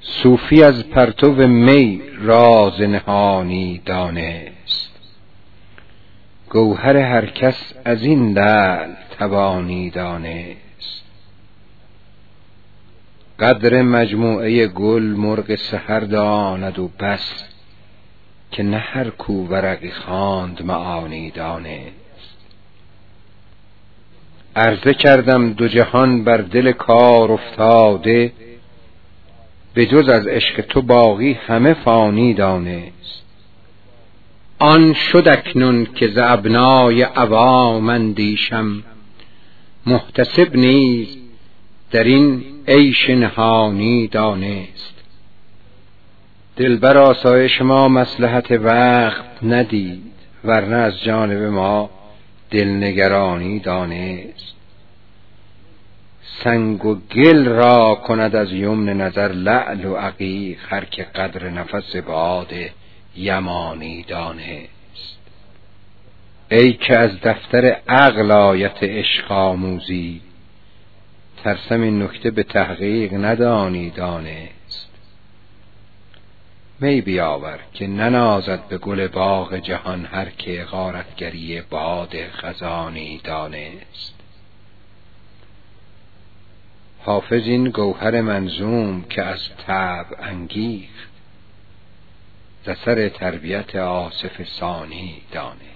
صوفی از پرتو می راز نهانی دانست. گوهر هر کس از این لعل توانی دانست. قدر مجموعه گل مرغ سحر داند و بس، که نه هر کو ورقی خواند معانی دانست. عرضه کردم دو جهان بر دل کار افتاده، به جز از عشق تو باقی همه فانی دانست. آن شد اکنون که ز ابنای عوام اندیشم، محتسب نیز در این عیش نهانی دانست. دلبر آسایش ما مصلحت وقت ندید، ورنه از جانب ما دلنگرانی دانست. سنگ و گل را کند از یمن نظر لعل و عقیق، هر که قدر نفس باد یمانی دانست. ای که از دفتر عقل آیت عشق آموزی، ترسم این نکته به تحقیق ندانی دانست. می بیاور که ننازد به گل باغ جهان، هر که غارتگری باد خزانی دانست. حافظ این گوهر منظوم که از طبع انگیخت، ز اثر تربیت آصف ثانی دانست.